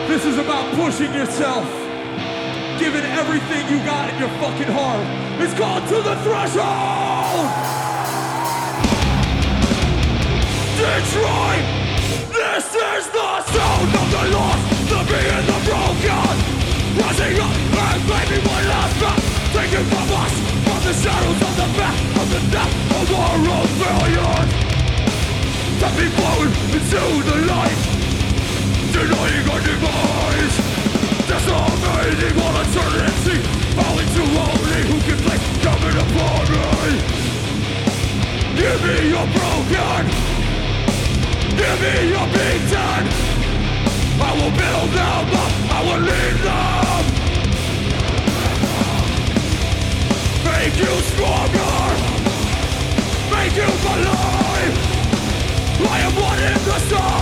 This is about pushing yourself, giving everything you got in your fucking heart. It's called To the Threshold! Detroit! This is the sound of the lost, the being the broken. Rising up and claiming one last breath, taken from us, from the shadows of the back of the death of our own failures. To be blown into the light, denying our demise. Decimating all eternity, falling to only who can place coming upon me. Give me your broken, give me your beaten. I will build them up, I will lead them. Make you stronger, make you believe. I am one in the sun.